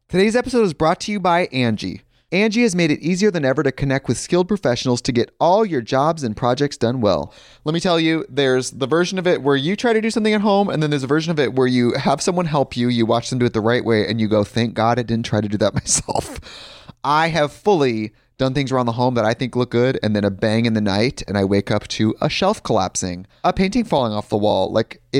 Today's episode is brought to you by Angie. Angie has made it easier than ever to connect with skilled professionals to get all your jobs and projects done well. Let me tell you, there's the version of it where you try to do something at home, and then there's a version of it where you have someone help you, you watch them do it the right way, and you go, thank God I didn't try to do that myself. I have fully done things around the home that I think look good, and then a bang in the night, and I wake up to a shelf collapsing, a painting falling off the wall.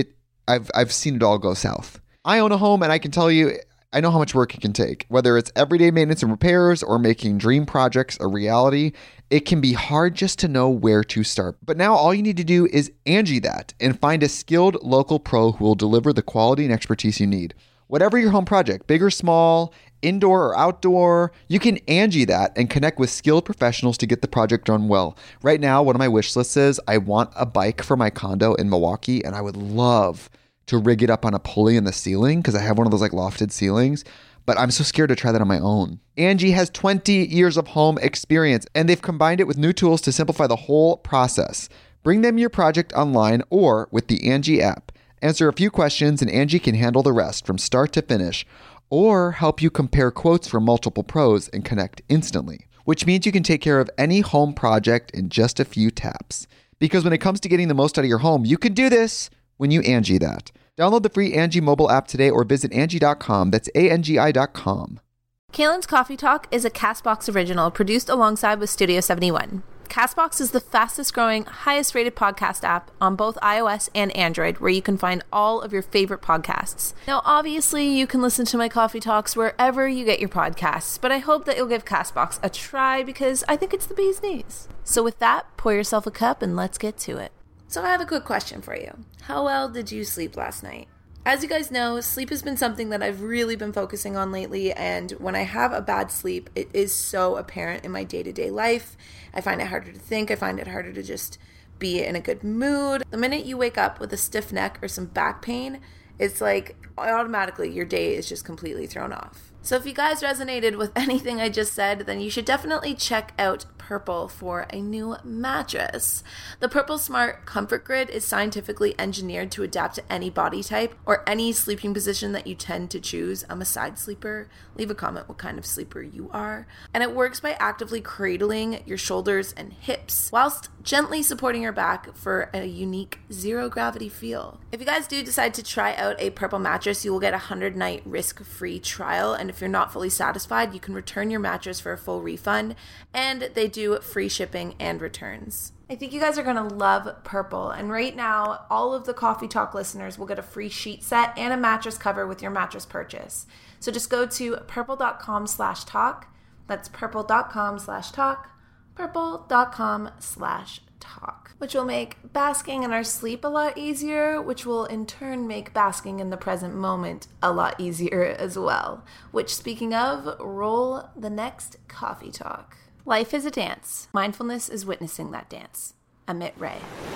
I've seen it all go south. I own a home, and I can tell you, I know how much work it can take. Whether it's everyday maintenance and repairs or making dream projects a reality, it can be hard just to know where to start. But now all you need to do is Angie that and find a skilled local pro who will deliver the quality and expertise you need. Whatever your home project, big or small, indoor or outdoor, you can Angie that and connect with skilled professionals to get the project done well. Right now, one of my wish lists is I want a bike for my condo in Milwaukee, and I would love to rig it up on a pulley in the ceiling because I have one of those like lofted ceilings, but I'm so scared to try that on my own. Angie has 20 years of home experience, and they've combined it with new tools to simplify the whole process. Bring them your project online or with the Angie app. Answer a few questions and Angie can handle the rest from start to finish, or help you compare quotes from multiple pros and connect instantly, which means you can take care of any home project in just a few taps. Because when it comes to getting the most out of your home, you can do this when you Angie that. Download the free Angie mobile app today or visit Angie.com. That's ANGI.com. Kaylin's Coffee Talk is a CastBox original produced alongside with Studio 71. CastBox is the fastest growing, highest rated podcast app on both iOS and Android, where you can find all of your favorite podcasts. Now, obviously, you can listen to my Coffee Talks wherever you get your podcasts, but I hope that you'll give CastBox a try because I think it's the bee's knees. So with that, pour yourself a cup and let's get to it. So I have a quick question for you. How well did you sleep last night? As you guys know, sleep has been something that I've really been focusing on lately, and when I have a bad sleep, it is so apparent in my day-to-day life. I find it harder to think. I find it harder to just be in a good mood. The minute you wake up with a stiff neck or some back pain, it's like automatically your day is just completely thrown off. So if you guys resonated with anything I just said, then you should definitely check out Purple for a new mattress. The Purple Smart Comfort Grid is scientifically engineered to adapt to any body type or any sleeping position that you tend to choose. I'm a side sleeper. Leave a comment what kind of sleeper you are. And it works by actively cradling your shoulders and hips whilst gently supporting your back for a unique zero gravity feel. If you guys do decide to try out a Purple mattress, you will get a 100-night risk-free trial. And if you're not fully satisfied, you can return your mattress for a full refund. And they do free shipping and returns. I think you guys are going to love Purple. And right now, all of the Coffee Talk listeners will get a free sheet set and a mattress cover with your mattress purchase. So just go to purple.com/talk. That's purple.com/talk. Purple.com/talk. Which will make basking in our sleep a lot easier, which will in turn make basking in the present moment a lot easier as well. Which, speaking of, roll the next Coffee Talk. Life is a dance. Mindfulness is witnessing that dance. Amit Ray.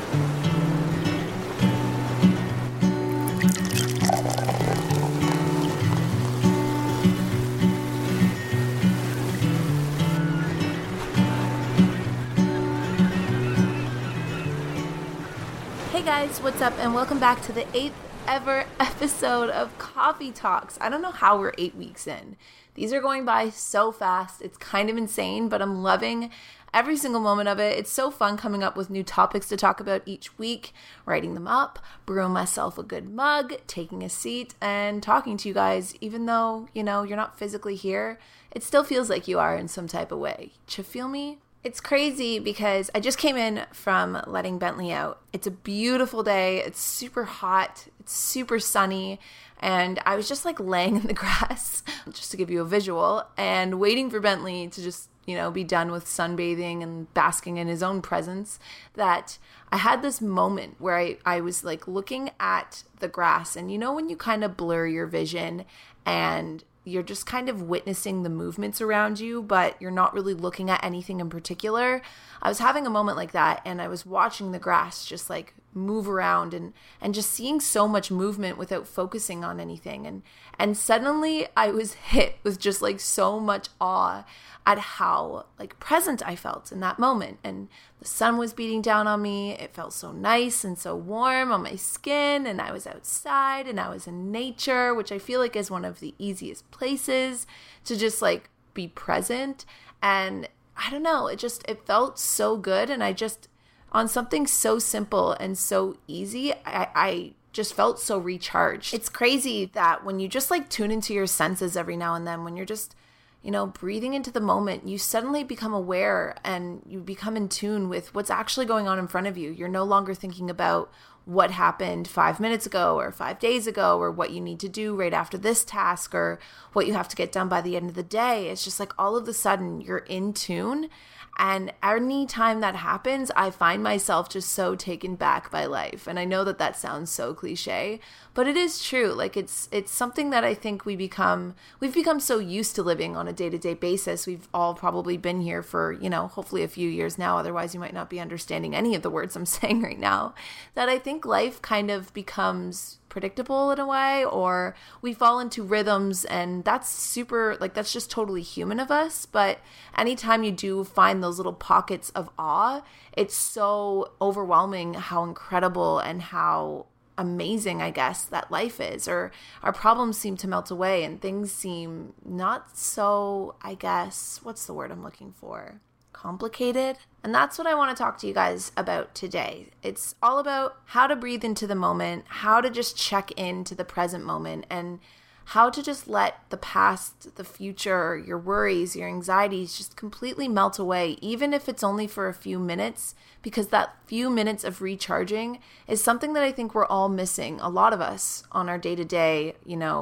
Hey guys, what's up? And welcome back to the 8th ever episode of Coffee Talks. I don't know how we're 8 weeks in. These are going by so fast. It's kind of insane, but I'm loving every single moment of it. It's so fun coming up with new topics to talk about each week, writing them up, brewing myself a good mug, taking a seat, and talking to you guys. Even though, you're not physically here, it still feels like you are in some type of way. You feel me? It's crazy because I just came in from letting Bentley out. It's a beautiful day. It's super hot. It's super sunny. And I was just like laying in the grass, just to give you a visual, and waiting for Bentley to just, be done with sunbathing and basking in his own presence, that I had this moment where I was like looking at the grass, and when you kind of blur your vision and you're just kind of witnessing the movements around you, but you're not really looking at anything in particular. I was having a moment like that, and I was watching the grass just like move around and just seeing so much movement without focusing on anything. And suddenly I was hit with just like so much awe at how like present I felt in that moment. And the sun was beating down on me. It felt so nice and so warm on my skin, and I was outside and I was in nature, which I feel like is one of the easiest places, to just like be present. And I don't know, it felt so good. And I just, on something so simple and so easy, I just felt so recharged. It's crazy that when you just like tune into your senses every now and then, when you're just, breathing into the moment, you suddenly become aware and you become in tune with what's actually going on in front of you. You're no longer thinking about what happened 5 minutes ago or 5 days ago, or what you need to do right after this task, or what you have to get done by the end of the day. It's just like all of a sudden you're in tune. And any time that happens, I find myself just so taken back by life. And I know that sounds so cliche, but it is true. Like it's something that I think we've become so used to living on a day-to-day basis. We've all probably been here for, hopefully a few years now. Otherwise, you might not be understanding any of the words I'm saying right now. That I think life kind of becomes predictable in a way, or we fall into rhythms, and that's just totally human of us. But anytime you do find those little pockets of awe, it's so overwhelming how incredible and how amazing, I guess, that life is, or our problems seem to melt away and things seem not so, I guess, what's the word I'm looking for? Complicated. And that's what I want to talk to you guys about today. It's all about how to breathe into the moment, how to just check into the present moment, and how to just let the past, the future, your worries, your anxieties just completely melt away, even if it's only for a few minutes, because that few minutes of recharging is something that I think we're all missing, a lot of us, on our day-to-day,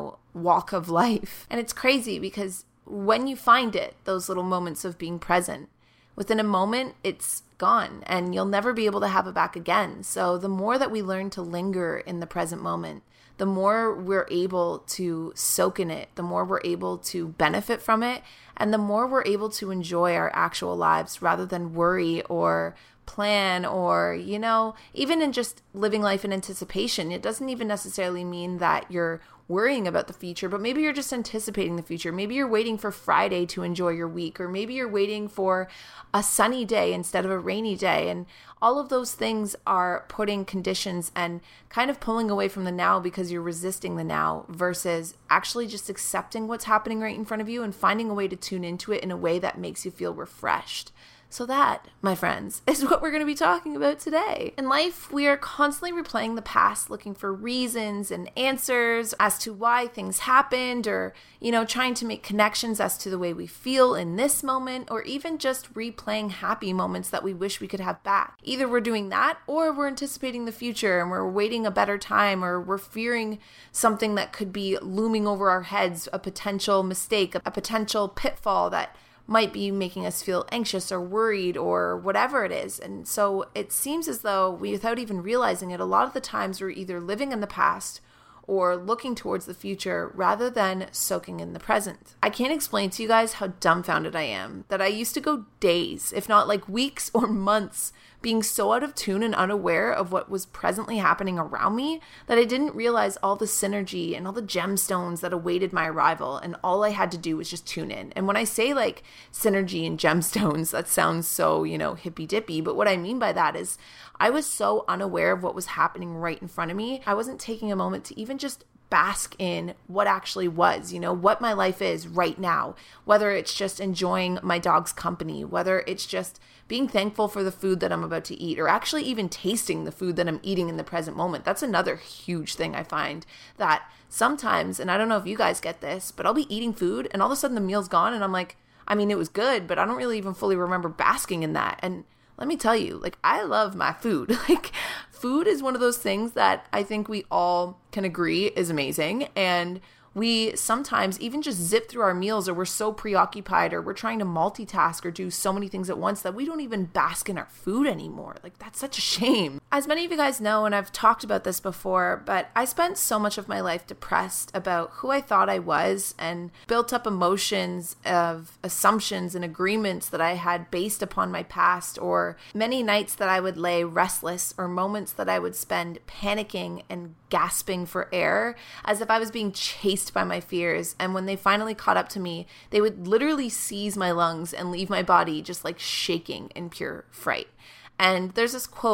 walk of life. And it's crazy because when you find it, those little moments of being present, within a moment, it's gone and you'll never be able to have it back again. So the more that we learn to linger in the present moment, the more we're able to soak in it, the more we're able to benefit from it, and the more we're able to enjoy our actual lives rather than worry or plan, or, even in just living life in anticipation. It doesn't even necessarily mean that you're worrying about the future, but maybe you're just anticipating the future. Maybe you're waiting for Friday to enjoy your week, or maybe you're waiting for a sunny day instead of a rainy day. And all of those things are putting conditions and kind of pulling away from the now because you're resisting the now, versus actually just accepting what's happening right in front of you and finding a way to tune into it in a way that makes you feel refreshed. So that, my friends, is what we're going to be talking about today. In life, we are constantly replaying the past, looking for reasons and answers as to why things happened, or, trying to make connections as to the way we feel in this moment, or even just replaying happy moments that we wish we could have back. Either we're doing that, or we're anticipating the future and we're waiting a better time, or we're fearing something that could be looming over our heads, a potential mistake, a potential pitfall that might be making us feel anxious or worried or whatever it is. And so it seems as though we, without even realizing it, a lot of the times we're either living in the past or looking towards the future rather than soaking in the present. I can't explain to you guys how dumbfounded I am that I used to go days, if not like weeks or months, being so out of tune and unaware of what was presently happening around me that I didn't realize all the synergy and all the gemstones that awaited my arrival, and all I had to do was just tune in. And when I say like synergy and gemstones, that sounds so, hippy dippy, but what I mean by that is I was so unaware of what was happening right in front of me. I wasn't taking a moment to even just bask in what actually was, what my life is right now, whether it's just enjoying my dog's company, whether it's just being thankful for the food that I'm about to eat, or actually even tasting the food that I'm eating in the present moment. That's another huge thing I find, that sometimes, and I don't know if you guys get this, but I'll be eating food and all of a sudden the meal's gone and I'm like, it was good, but I don't really even fully remember basking in that. And let me tell you, I love my food. Food is one of those things that I think we all can agree is amazing. And we sometimes even just zip through our meals, or we're so preoccupied, or we're trying to multitask or do so many things at once that we don't even bask in our food anymore. That's such a shame. As many of you guys know, and I've talked about this before, but I spent so much of my life depressed about who I thought I was, and built up emotions of assumptions and agreements that I had based upon my past, or many nights that I would lay restless, or moments that I would spend panicking and gasping for air as if I was being chased by my fears. And when they finally caught up to me, they would literally seize my lungs and leave my body just shaking in pure fright. And there's this quote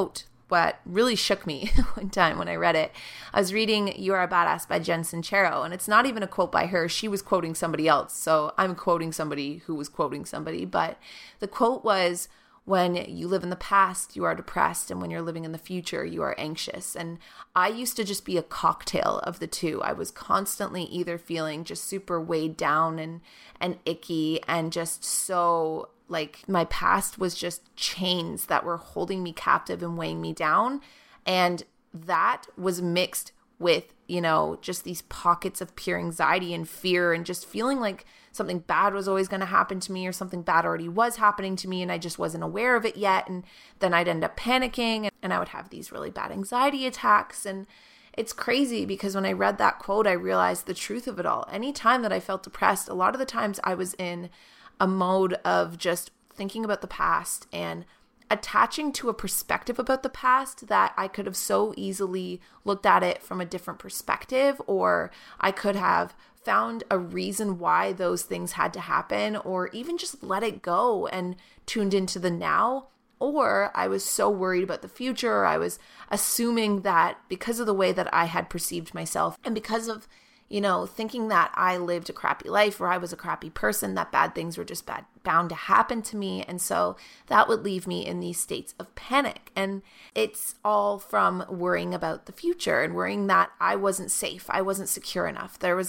what really shook me one time when I read it. I was reading You Are a Badass by Jen Sincero, and it's not even a quote by her. She was quoting somebody else. So I'm quoting somebody who was quoting somebody. But the quote was, when you live in the past, you are depressed. And when you're living in the future, you are anxious. And I used to just be a cocktail of the two. I was constantly either feeling just super weighed down and icky and just so like my past was just chains that were holding me captive and weighing me down. And that was mixed with, just these pockets of pure anxiety and fear and just feeling like something bad was always going to happen to me or something bad already was happening to me and I just wasn't aware of it yet. And then I'd end up panicking and I would have these really bad anxiety attacks. And it's crazy because when I read that quote, I realized the truth of it all. Anytime that I felt depressed, a lot of the times I was in a mode of just thinking about the past and attaching to a perspective about the past that I could have so easily looked at it from a different perspective, or I could have found a reason why those things had to happen, or even just let it go and tuned into the now. Or I was so worried about the future, I was assuming that because of the way that I had perceived myself and because of thinking that I lived a crappy life or I was a crappy person, that bad things were just bound to happen to me. And so that would leave me in these states of panic. And it's all from worrying about the future and worrying that I wasn't safe. I wasn't secure enough. I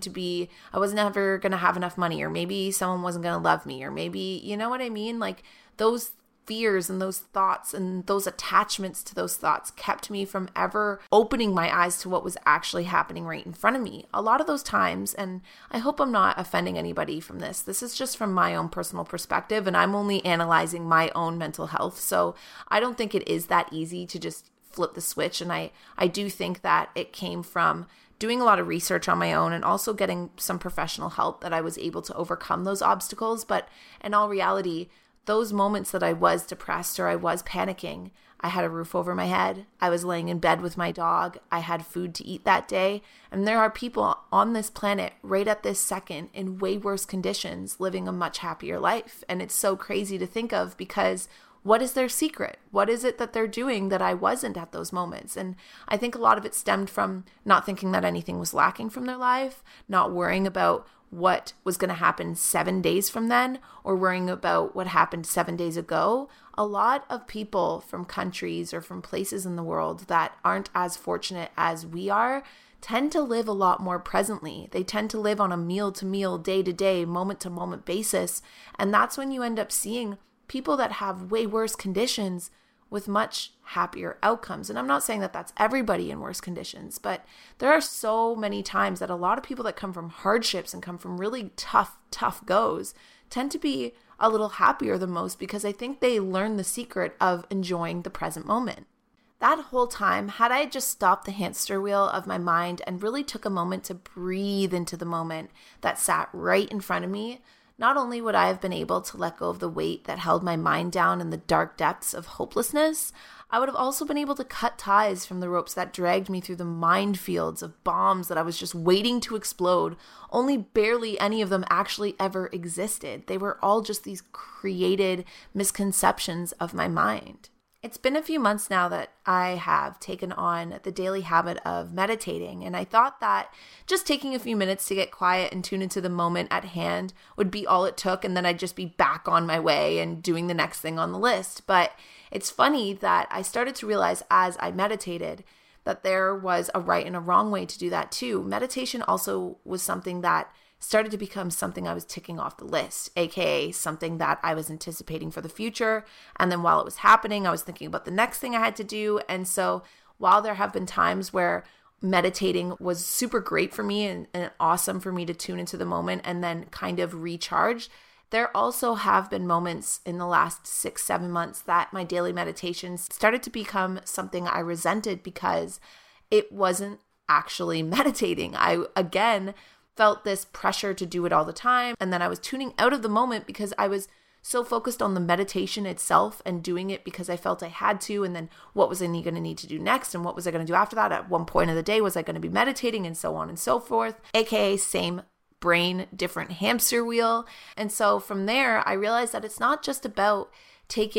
was never going to have enough money, or maybe someone wasn't going to love me, or maybe, you know what I mean? Like those fears and those thoughts and those attachments to those thoughts kept me from ever opening my eyes to what was actually happening right in front of me. A lot of those times, and I hope I'm not offending anybody from this, this is just from my own personal perspective, and I'm only analyzing my own mental health. So I don't think it is that easy to just flip the switch. And I do think that it came from doing a lot of research on my own and also getting some professional help that I was able to overcome those obstacles. But in all reality, those moments that I was depressed or I was panicking, I had a roof over my head. I was laying in bed with my dog. I had food to eat that day. And there are people on this planet right at this second in way worse conditions living a much happier life. And it's so crazy to think of because what is their secret? What is it that they're doing that I wasn't at those moments? And I think a lot of it stemmed from not thinking that anything was lacking from their life, not worrying about what was going to happen 7 days from then, or worrying about what happened 7 days ago. A lot of people from countries or from places in the world that aren't as fortunate as we are tend to live a lot more presently. They tend to live on a meal-to-meal, day-to-day, moment-to-moment basis. And that's when you end up seeing people that have way worse conditions with much happier outcomes. And I'm not saying that that's everybody in worse conditions, but there are so many times that a lot of people that come from hardships and come from really tough goes tend to be a little happier than most because I think they learn the secret of enjoying the present moment. That whole time, had I just stopped the hamster wheel of my mind and really took a moment to breathe into the moment that sat right in front of me, not only would I have been able to let go of the weight that held my mind down in the dark depths of hopelessness, I would have also been able to cut ties from the ropes that dragged me through the minefields of bombs that I was just waiting to explode. Only barely any of them actually ever existed. They were all just these created misconceptions of my mind. It's been a few months now that I have taken on the daily habit of meditating, and I thought that just taking a few minutes to get quiet and tune into the moment at hand would be all it took, and then I'd just be back on my way and doing the next thing on the list. But it's funny that I started to realize as I meditated that there was a right and a wrong way to do that too. Meditation also was something that started to become something I was ticking off the list, aka something that I was anticipating for the future. And then while it was happening, I was thinking about the next thing I had to do. And so while there have been times where meditating was super great for me and awesome for me to tune into the moment and then kind of recharge, there also have been moments in the last 6-7 months that my daily meditations started to become something I resented because it wasn't actually meditating. I, again, felt this pressure to do it all the time. And then I was tuning out of the moment because I was so focused on the meditation itself and doing it because I felt I had to. And then what was I going to need to do next? And what was I going to do after that? At one point of the day, was I going to be meditating, and so on and so forth, aka same brain, different hamster wheel. And so from there, I realized that it's not just about taking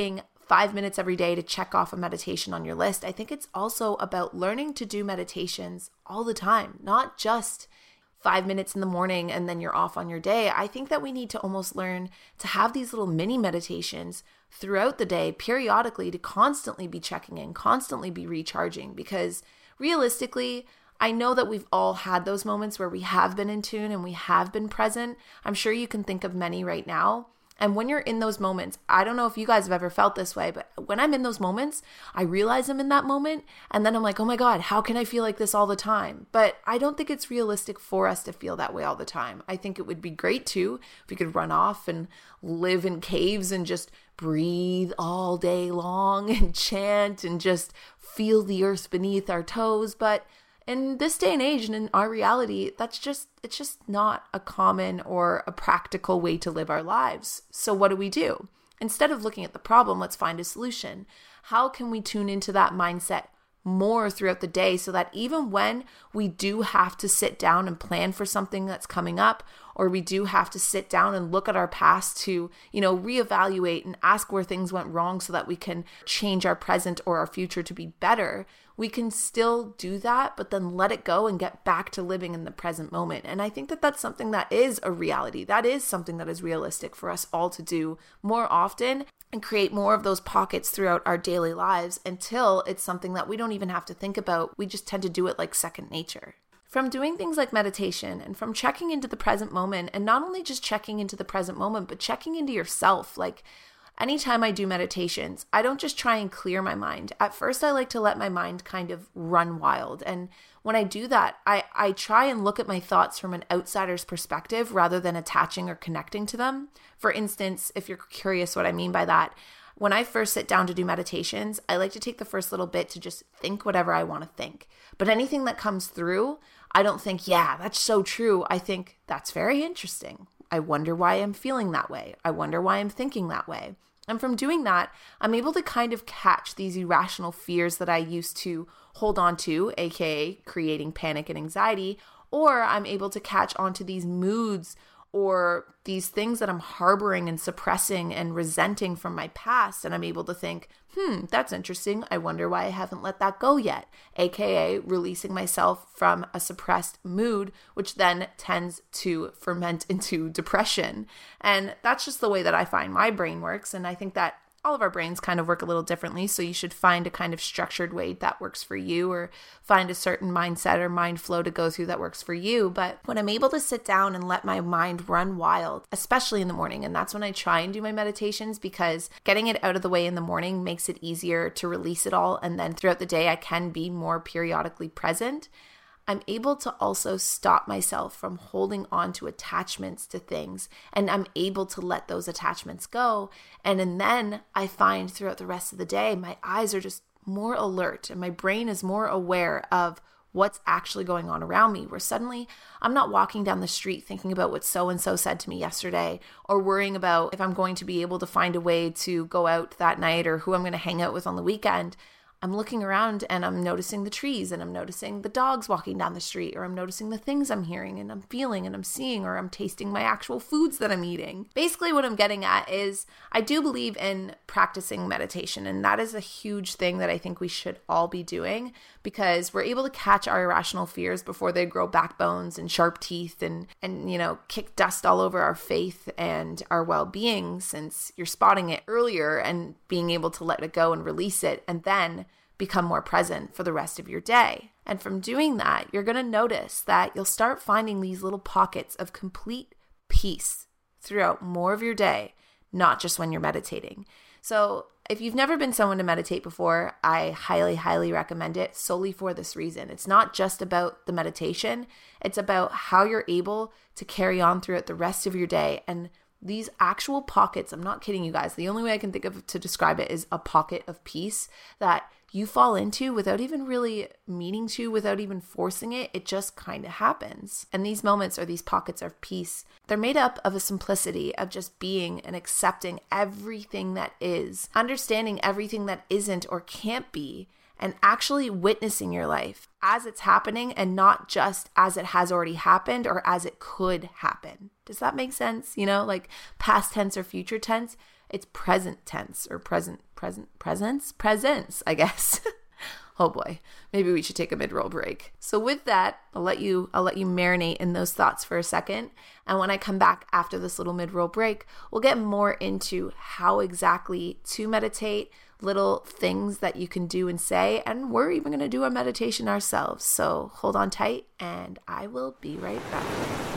5 minutes every day to check off a meditation on your list. I think it's also about learning to do meditations all the time, not just 5 minutes in the morning and then you're off on your day. I think that we need to almost learn to have these little mini meditations throughout the day, periodically, to constantly be checking in, constantly be recharging, because realistically, I know that we've all had those moments where we have been in tune and we have been present. I'm sure you can think of many right now. And when you're in those moments, I don't know if you guys have ever felt this way, but when I'm in those moments, I realize I'm in that moment. And then I'm like, oh my God, how can I feel like this all the time? But I don't think it's realistic for us to feel that way all the time. I think it would be great too if we could run off and live in caves and just breathe all day long and chant and just feel the earth beneath our toes. But in this day and age and in our reality, it's just not a common or a practical way to live our lives. So what do? Instead of looking at the problem, let's find a solution. How can we tune into that mindset more throughout the day so that even when we do have to sit down and plan for something that's coming up, or we do have to sit down and look at our past to, reevaluate and ask where things went wrong so that we can change our present or our future to be better, we can still do that, but then let it go and get back to living in the present moment. And I think that that's something that is a reality. That is something that is realistic for us all to do more often and create more of those pockets throughout our daily lives until it's something that we don't even have to think about. We just tend to do it like second nature. From doing things like meditation and from checking into the present moment, and not only just checking into the present moment, but checking into yourself. Like anytime I do meditations, I don't just try and clear my mind. At first, I like to let my mind kind of run wild. And when I do that, I try and look at my thoughts from an outsider's perspective rather than attaching or connecting to them. For instance, if you're curious what I mean by that, when I first sit down to do meditations, I like to take the first little bit to just think whatever I want to think. But anything that comes through, I don't think, yeah, that's so true. I think that's very interesting. I wonder why I'm feeling that way. I wonder why I'm thinking that way. And from doing that, I'm able to kind of catch these irrational fears that I used to hold on to, aka creating panic and anxiety, or I'm able to catch onto these moods or these things that I'm harboring and suppressing and resenting from my past. And I'm able to think, that's interesting. I wonder why I haven't let that go yet, aka releasing myself from a suppressed mood, which then tends to ferment into depression. And that's just the way that I find my brain works. And I think that all of our brains kind of work a little differently. So you should find a kind of structured way that works for you, or find a certain mindset or mind flow to go through that works for you. But when I'm able to sit down and let my mind run wild, especially in the morning, and that's when I try and do my meditations, because getting it out of the way in the morning makes it easier to release it all. And then throughout the day, I can be more periodically present. I'm able to also stop myself from holding on to attachments to things, and I'm able to let those attachments go. And then I find throughout the rest of the day, my eyes are just more alert and my brain is more aware of what's actually going on around me, where suddenly I'm not walking down the street thinking about what so-and-so said to me yesterday, or worrying about if I'm going to be able to find a way to go out that night or who I'm going to hang out with on the weekend. I'm looking around and I'm noticing the trees, and I'm noticing the dogs walking down the street, or I'm noticing the things I'm hearing and I'm feeling and I'm seeing, or I'm tasting my actual foods that I'm eating. Basically, what I'm getting at is I do believe in practicing meditation, and that is a huge thing that I think we should all be doing, because we're able to catch our irrational fears before they grow backbones and sharp teeth and kick dust all over our faith and our well-being, since you're spotting it earlier and being able to let it go and release it, and then become more present for the rest of your day. And from doing that, you're going to notice that you'll start finding these little pockets of complete peace throughout more of your day, not just when you're meditating. So if you've never been someone to meditate before, I highly, highly recommend it solely for this reason. It's not just about the meditation. It's about how you're able to carry on throughout the rest of your day. And these actual pockets, I'm not kidding you guys, the only way I can think of to describe it is a pocket of peace that you fall into without even really meaning to, without even forcing it. It just kind of happens. And these moments, or these pockets of peace, they're made up of a simplicity of just being and accepting everything that is, understanding everything that isn't or can't be, and actually witnessing your life as it's happening and not just as it has already happened or as it could happen. Does that make sense? You know, like past tense or future tense, it's present tense or presence, I guess. Oh boy, maybe we should take a mid-roll break. So with that, I'll let you marinate in those thoughts for a second. And when I come back after this little mid-roll break, we'll get more into how exactly to meditate, little things that you can do and say, and we're even going to do a meditation ourselves. So hold on tight and I will be right back.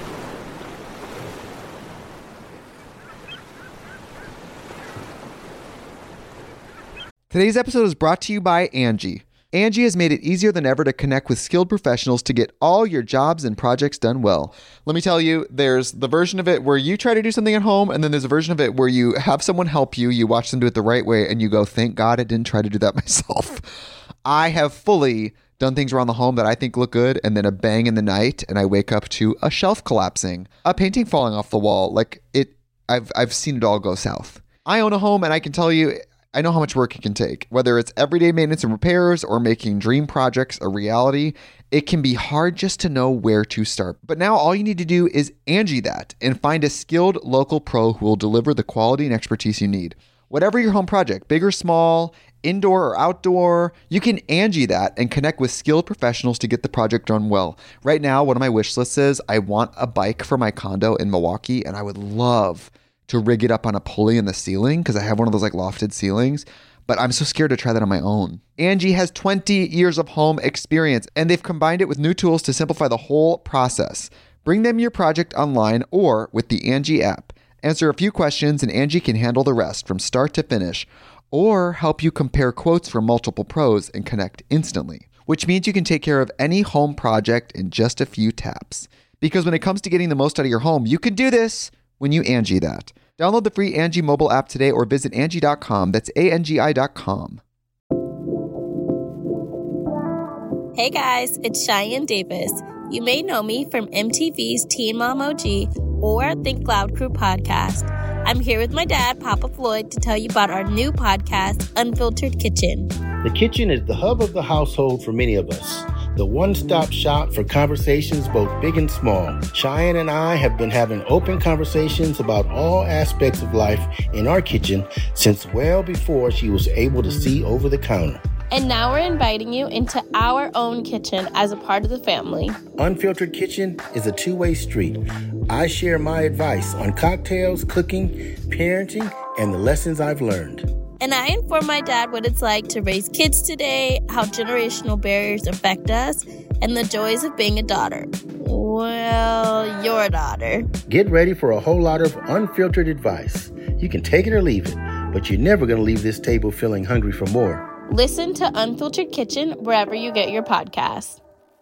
Today's episode is brought to you by Angie. Angie has made it easier than ever to connect with skilled professionals to get all your jobs and projects done well. Let me tell you, there's the version of it where you try to do something at home, and then there's a version of it where you have someone help you, you watch them do it the right way, and you go, thank God I didn't try to do that myself. I have fully done things around the home that I think look good, and then a bang in the night, and I wake up to a shelf collapsing, a painting falling off the wall. I've seen it all go south. I own a home, and I can tell you, I know how much work it can take. Whether it's everyday maintenance and repairs or making dream projects a reality, it can be hard just to know where to start. But now all you need to do is Angie that and find a skilled local pro who will deliver the quality and expertise you need. Whatever your home project, big or small, indoor or outdoor, you can Angie that and connect with skilled professionals to get the project done well. Right now, one of my wish lists is I want a bike for my condo in Milwaukee, and I would love to rig it up on a pulley in the ceiling because I have one of those like lofted ceilings, but I'm so scared to try that on my own. Angie has 20 years of home experience, and they've combined it with new tools to simplify the whole process. Bring them your project online or with the Angie app. Answer a few questions and Angie can handle the rest from start to finish, or help you compare quotes from multiple pros and connect instantly, which means you can take care of any home project in just a few taps. Because when it comes to getting the most out of your home, you can do this when you Angie that. Download the free Angie mobile app today or visit Angie.com. That's ANGI.com. Hey guys, it's Cheyenne Davis. You may know me from MTV's Teen Mom OG or Think Loud Crew podcast. I'm here with my dad, Papa Floyd, to tell you about our new podcast, Unfiltered Kitchen. The kitchen is the hub of the household for many of us. The one-stop shop for conversations both big and small. Cheyenne and I have been having open conversations about all aspects of life in our kitchen since well before she was able to see over the counter. And now we're inviting you into our own kitchen as a part of the family. Unfiltered Kitchen is a two-way street. I share my advice on cocktails, cooking, parenting, and the lessons I've learned. And I inform my dad what it's like to raise kids today, how generational barriers affect us, and the joys of being a daughter. Well, your daughter. Get ready for a whole lot of unfiltered advice. You can take it or leave it, but you're never going to leave this table feeling hungry for more. Listen to Unfiltered Kitchen wherever you get your podcasts.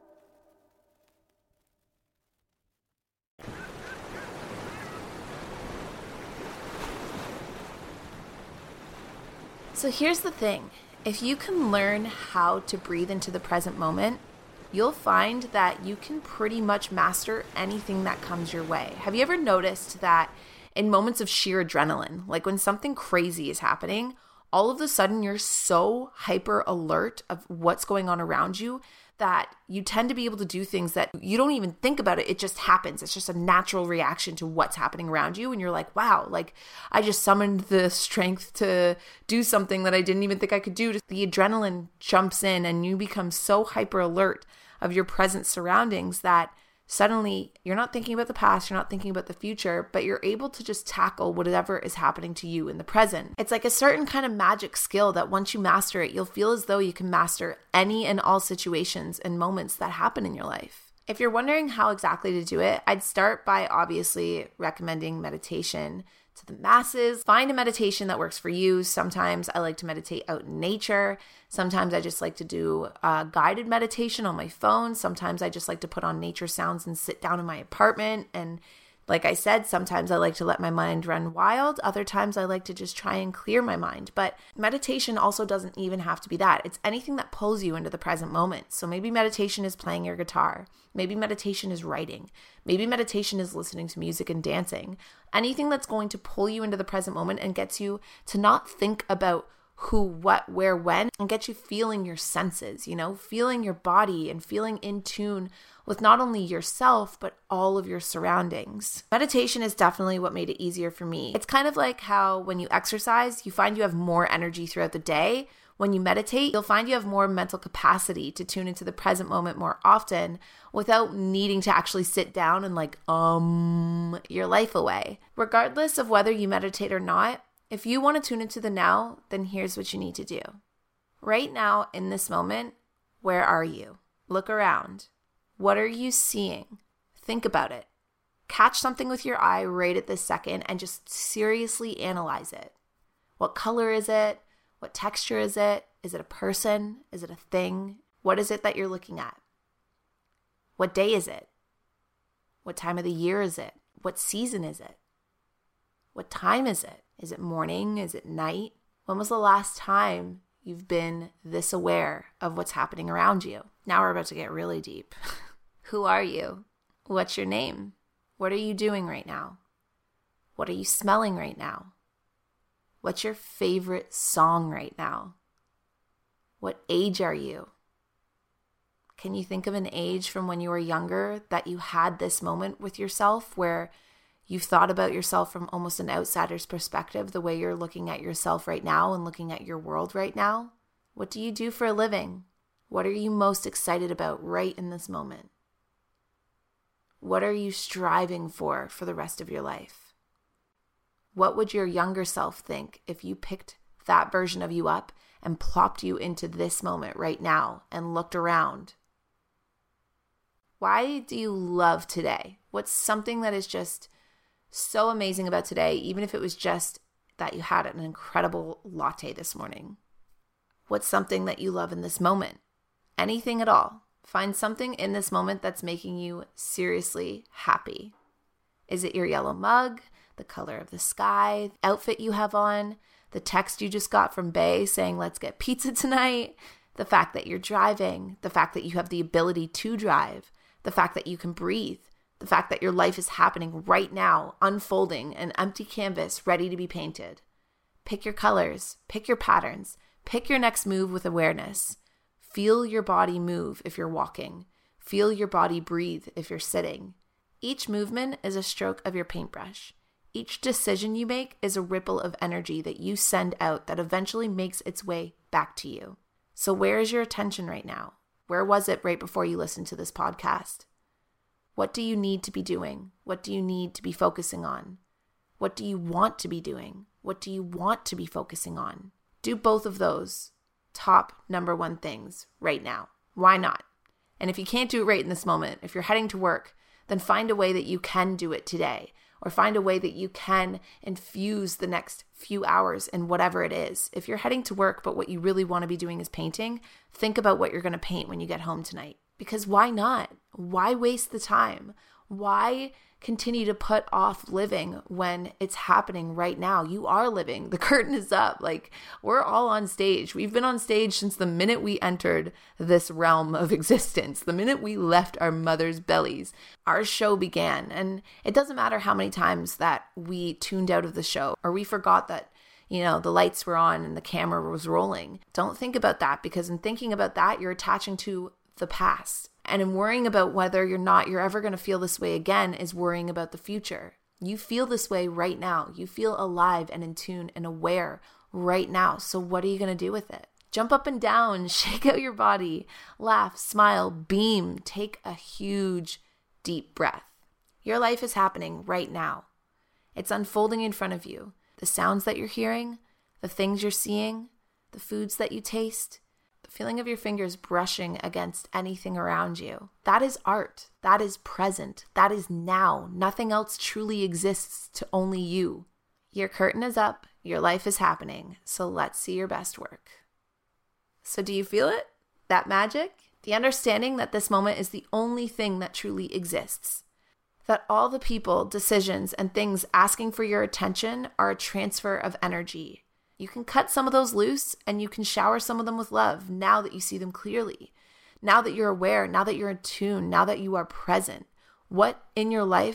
So here's the thing. If you can learn how to breathe into the present moment, you'll find that you can pretty much master anything that comes your way. Have you ever noticed that in moments of sheer adrenaline, like when something crazy is happening, all of a sudden you're so hyper alert of what's going on around you that you tend to be able to do things that you don't even think about it. It just happens. It's just a natural reaction to what's happening around you. And you're like, wow, like I just summoned the strength to do something that I didn't even think I could do. The adrenaline jumps in and you become so hyper alert of your present surroundings that suddenly you're not thinking about the past, you're not thinking about the future, but you're able to just tackle whatever is happening to you in the present. It's like a certain kind of magic skill that once you master it, you'll feel as though you can master any and all situations and moments that happen in your life. If you're wondering how exactly to do it, I'd start by obviously recommending meditation to the masses. Find a meditation that works for you. Sometimes I like to meditate out in nature. Sometimes I just like to do guided meditation on my phone. Sometimes I just like to put on nature sounds and sit down in my apartment. And like I said, sometimes I like to let my mind run wild. Other times I like to just try and clear my mind. But meditation also doesn't even have to be that. It's anything that pulls you into the present moment. So maybe meditation is playing your guitar. Maybe meditation is writing. Maybe meditation is listening to music and dancing. Anything that's going to pull you into the present moment and gets you to not think about who, what, where, when, and get you feeling your senses, feeling your body and feeling in tune with not only yourself, but all of your surroundings. Meditation is definitely what made it easier for me. It's kind of like how when you exercise, you find you have more energy throughout the day. When you meditate, you'll find you have more mental capacity to tune into the present moment more often without needing to actually sit down and your life away. Regardless of whether you meditate or not, if you want to tune into the now, then here's what you need to do. Right now, in this moment, where are you? Look around. What are you seeing? Think about it. Catch something with your eye right at this second and just seriously analyze it. What color is it? What texture is it? Is it a person? Is it a thing? What is it that you're looking at? What day is it? What time of the year is it? What season is it? What time is it? Is it morning? Is it night? When was the last time you've been this aware of what's happening around you? Now we're about to get really deep. Who are you? What's your name? What are you doing right now? What are you smelling right now? What's your favorite song right now? What age are you? Can you think of an age from when you were younger that you had this moment with yourself where you've thought about yourself from almost an outsider's perspective, the way you're looking at yourself right now and looking at your world right now? What do you do for a living? What are you most excited about right in this moment? What are you striving for the rest of your life? What would your younger self think if you picked that version of you up and plopped you into this moment right now and looked around? Why do you love today? What's something that is just so amazing about today, even if it was just that you had an incredible latte this morning? What's something that you love in this moment? Anything at all. Find something in this moment that's making you seriously happy. Is it your yellow mug, the color of the sky, the outfit you have on, the text you just got from Bay saying, let's get pizza tonight, the fact that you're driving, the fact that you have the ability to drive, the fact that you can breathe, the fact that your life is happening right now, unfolding, an empty canvas ready to be painted. Pick your colors, pick your patterns, pick your next move with awareness. Feel your body move if you're walking. Feel your body breathe if you're sitting. Each movement is a stroke of your paintbrush. Each decision you make is a ripple of energy that you send out that eventually makes its way back to you. So where is your attention right now? Where was it right before you listened to this podcast? What do you need to be doing? What do you need to be focusing on? What do you want to be doing? What do you want to be focusing on? Do both of those top number one things right now. Why not? And if you can't do it right in this moment, if you're heading to work, then find a way that you can do it today, or find a way that you can infuse the next few hours in whatever it is. If you're heading to work, but what you really want to be doing is painting, think about what you're going to paint when you get home tonight. Because why not? Why waste the time? Why continue to put off living when it's happening right now? You are living. The curtain is up. We're all on stage. We've been on stage since the minute we entered this realm of existence, the minute we left our mother's bellies. Our show began. And it doesn't matter how many times that we tuned out of the show or we forgot that the lights were on and the camera was rolling. Don't think about that, because in thinking about that, you're attaching to the past. And in worrying about whether you're ever going to feel this way again is worrying about the future. You feel this way right now. You feel alive and in tune and aware right now. So what are you going to do with it? Jump up and down, shake out your body, laugh, smile, beam, take a huge, deep breath. Your life is happening right now. It's unfolding in front of you. The sounds that you're hearing, the things you're seeing, the foods that you taste, the feeling of your fingers brushing against anything around you. That is art. That is present. That is now. Nothing else truly exists to only you. Your curtain is up. Your life is happening. So let's see your best work. So do you feel it? That magic? The understanding that this moment is the only thing that truly exists. That all the people, decisions, and things asking for your attention are a transfer of energy. You can cut some of those loose and you can shower some of them with love now that you see them clearly. Now that you're aware, now that you're in tune, now that you are present. What in your life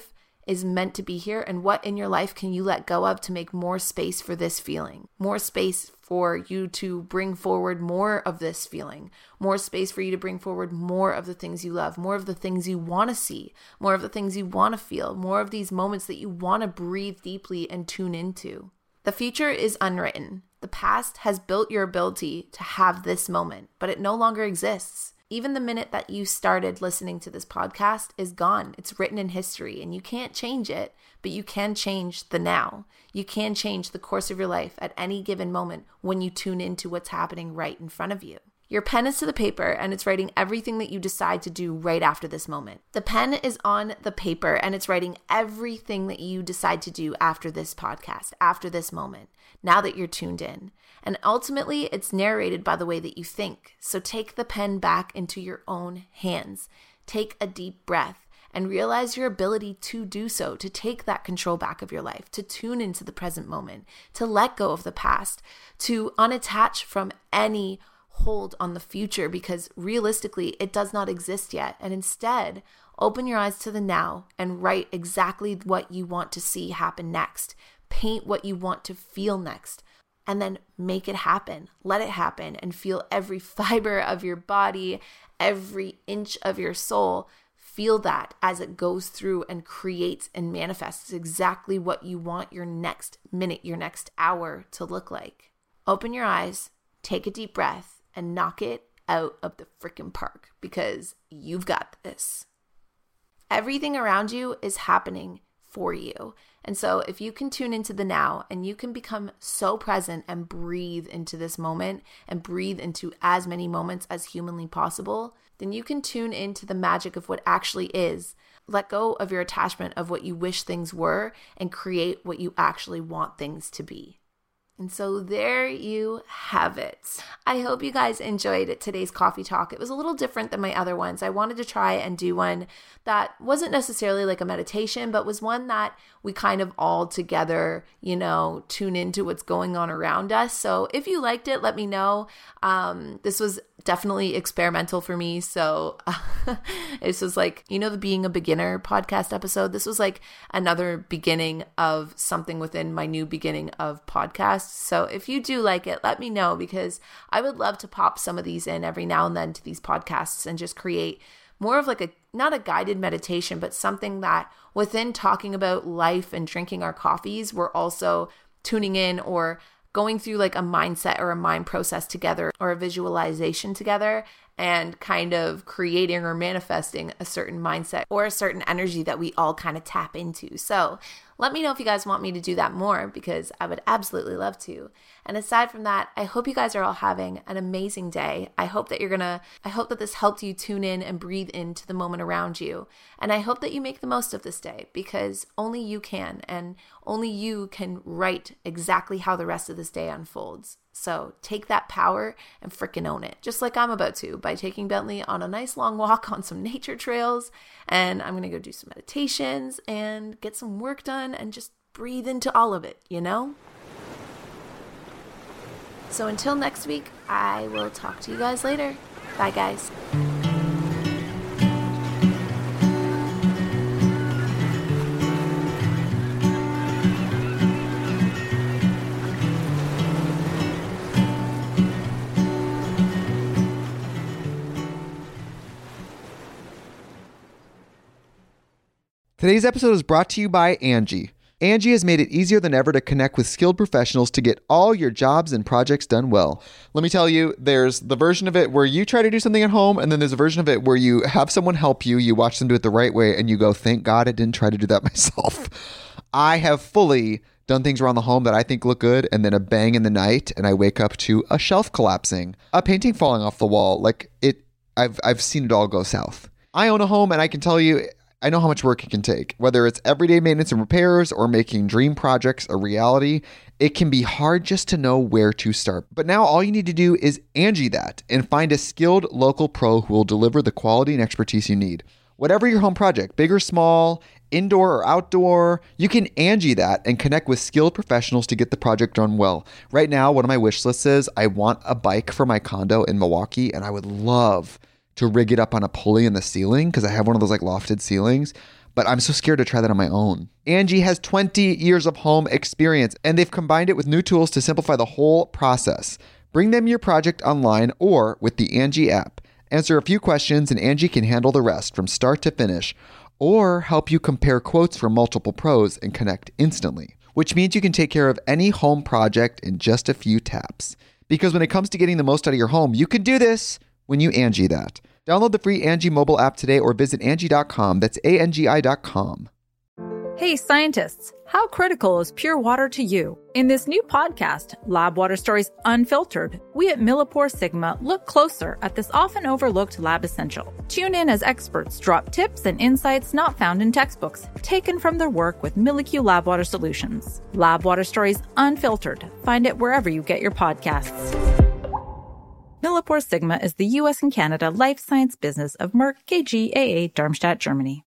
is meant to be here, and what in your life can you let go of to make more space for this feeling, more space for you to bring forward more of this feeling, more space for you to bring forward more of the things you love, more of the things you want to see, more of the things you want to feel, more of these moments that you want to breathe deeply and tune into. The future is unwritten. The past has built your ability to have this moment, but it no longer exists. Even the minute that you started listening to this podcast is gone. It's written in history, and you can't change it, but you can change the now. You can change the course of your life at any given moment when you tune into what's happening right in front of you. Your pen is to the paper, and it's writing everything that you decide to do right after this moment. The pen is on the paper, and it's writing everything that you decide to do after this podcast, after this moment, now that you're tuned in. And ultimately, it's narrated by the way that you think. So take the pen back into your own hands. Take a deep breath and realize your ability to do so, to take that control back of your life, to tune into the present moment, to let go of the past, to unattach from any hold on the future, because realistically, it does not exist yet. And instead, open your eyes to the now and write exactly what you want to see happen next. Paint what you want to feel next. And then make it happen. Let it happen and feel every fiber of your body, every inch of your soul. Feel that as it goes through and creates and manifests exactly what you want your next minute, your next hour to look like. Open your eyes, take a deep breath, and knock it out of the freaking park, because you've got this. Everything around you is happening for you. And so if you can tune into the now and you can become so present and breathe into this moment and breathe into as many moments as humanly possible, then you can tune into the magic of what actually is. Let go of your attachment of what you wish things were and create what you actually want things to be. And so there you have it. I hope you guys enjoyed today's coffee talk. It was a little different than my other ones. I wanted to try and do one that wasn't necessarily like a meditation, but was one that we kind of all together, tune into what's going on around us. So if you liked it, let me know. This was definitely experimental for me. So this was like, the Being a Beginner podcast episode. This was like another beginning of something within my new beginning of podcasts. So if you do like it, let me know, because I would love to pop some of these in every now and then to these podcasts and just create more of like not a guided meditation, but something that within talking about life and drinking our coffees, we're also tuning in or going through like a mindset or a mind process together or a visualization together, and kind of creating or manifesting a certain mindset or a certain energy that we all kind of tap into. So let me know if you guys want me to do that more, because I would absolutely love to. And aside from that, I hope you guys are all having an amazing day. I hope that this helped you tune in and breathe into the moment around you. And I hope that you make the most of this day, because only you can, and only you can write exactly how the rest of this day unfolds. So take that power and freaking own it, just like I'm about to, by taking Bentley on a nice long walk on some nature trails. And I'm going to go do some meditations and get some work done and just breathe into all of it, So until next week, I will talk to you guys later. Bye, guys. Today's episode is brought to you by Angie. Angie has made it easier than ever to connect with skilled professionals to get all your jobs and projects done well. Let me tell you, there's the version of it where you try to do something at home, and then there's a version of it where you have someone help you, you watch them do it the right way, and you go, thank God I didn't try to do that myself. I have fully done things around the home that I think look good, and then a bang in the night, and I wake up to a shelf collapsing, a painting falling off the wall. I've seen it all go south. I own a home, and I can tell you, I know how much work it can take. Whether it's everyday maintenance and repairs or making dream projects a reality, it can be hard just to know where to start. But now all you need to do is Angie that and find a skilled local pro who will deliver the quality and expertise you need. Whatever your home project, big or small, indoor or outdoor, you can Angie that and connect with skilled professionals to get the project done well. Right now, one of my wish lists is I want a bike for my condo in Milwaukee, and I would love to rig it up on a pulley in the ceiling, because I have one of those like lofted ceilings. but I'm so scared to try that on my own. Angie has 20 years of home experience, and they've combined it with new tools to simplify the whole process. Bring them your project online or with the Angie app. Answer a few questions and Angie can handle the rest from start to finish, or help you compare quotes from multiple pros and connect instantly, which means you can take care of any home project in just a few taps. Because when it comes to getting the most out of your home, you can do this when you Angie that. Download the free Angie mobile app today or visit Angie.com. That's ANGI.com. Hey, scientists, how critical is pure water to you? In this new podcast, Lab Water Stories Unfiltered, we at Millipore Sigma look closer at this often overlooked lab essential. Tune in as experts drop tips and insights not found in textbooks, taken from their work with MilliQ Lab Water Solutions. Lab Water Stories Unfiltered. Find it wherever you get your podcasts. Millipore Sigma is the U.S. and Canada life science business of Merck KGaA, Darmstadt, Germany.